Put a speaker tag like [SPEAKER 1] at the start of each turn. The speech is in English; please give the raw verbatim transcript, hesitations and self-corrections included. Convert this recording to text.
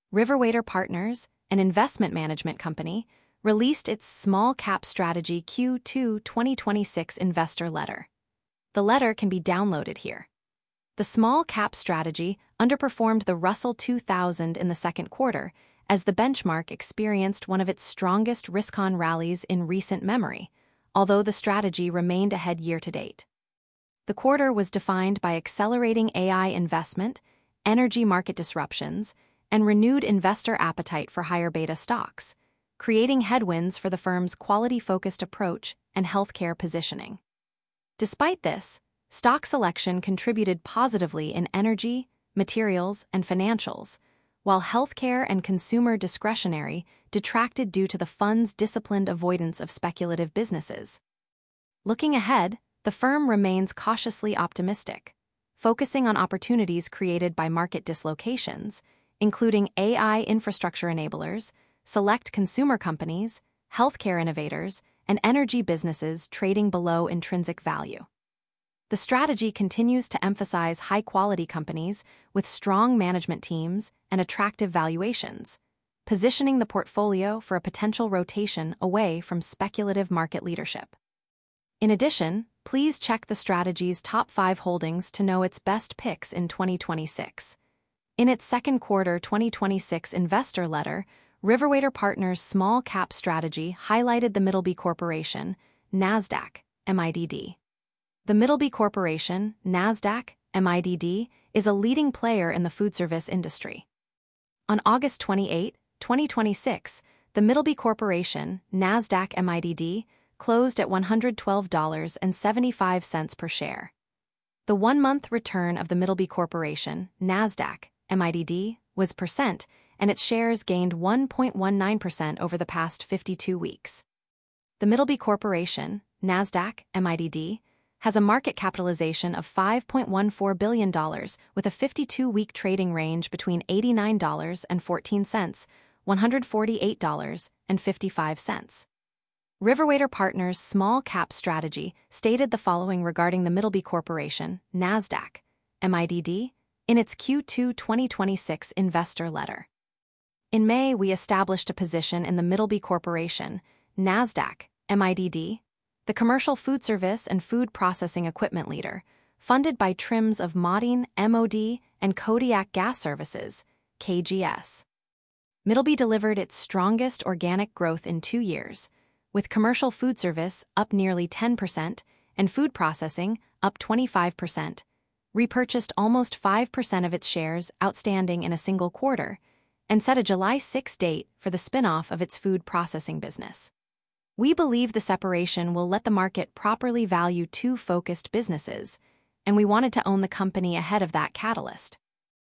[SPEAKER 1] Riverwater Partners, an investment management company, released its Small Cap Strategy Q two twenty twenty-six investor letter. The letter can be downloaded here. The Small Cap Strategy underperformed the Russell two thousand in the second quarter as the benchmark experienced one of its strongest risk-on rallies in recent memory, although the strategy remained ahead year-to-date. The quarter was defined by accelerating A I investment, energy market disruptions, and renewed investor appetite for higher beta stocks, creating headwinds for the firm's quality-focused approach and healthcare positioning. Despite this, stock selection contributed positively in energy, materials, and financials, while healthcare and consumer discretionary detracted due to the fund's disciplined avoidance of speculative businesses. Looking ahead, the firm remains cautiously optimistic, focusing on opportunities created by market dislocations, including A I infrastructure enablers, select consumer companies, healthcare innovators, and energy businesses trading below intrinsic value. The strategy continues to emphasize high-quality companies with strong management teams and attractive valuations, positioning the portfolio for a potential rotation away from speculative market leadership. In addition, please check the strategy's top five holdings to know its best picks in twenty twenty-six. In its second quarter twenty twenty-six investor letter, Riverwater Partners' Small Cap Strategy highlighted the Middleby Corporation, NASDAQ, M I D D. The Middleby Corporation, NASDAQ, M I D D, is a leading player in the food service industry. On August twenty-eighth, twenty twenty-six, the Middleby Corporation, NASDAQ M I D D, closed at one hundred twelve dollars and seventy-five cents per share. The one-month return of the Middleby Corporation, NASDAQ, M I D D, was percent, and its shares gained one point one nine percent over the past fifty-two weeks. The Middleby Corporation, NASDAQ, M I D D, has a market capitalization of five point one four billion dollars with a fifty-two-week trading range between eighty-nine dollars and fourteen cents, one hundred forty-eight dollars and fifty-five cents. Riverwater Partners' Small Cap Strategy stated the following regarding the Middleby Corporation, NASDAQ, M I D D, in its Q two twenty twenty-six investor letter. In May, we established a position in the Middleby Corporation, NASDAQ, M I D D, the commercial food service and food processing equipment leader, funded by trims of Modine, M O D, and Kodiak Gas Services, K G S. Middleby delivered its strongest organic growth in two years, with commercial food service up nearly ten percent and food processing up twenty-five percent, repurchased almost five percent of its shares outstanding in a single quarter, and set a July sixth date for the spin-off of its food processing business. We believe the separation will let the market properly value two focused businesses, and we wanted to own the company ahead of that catalyst.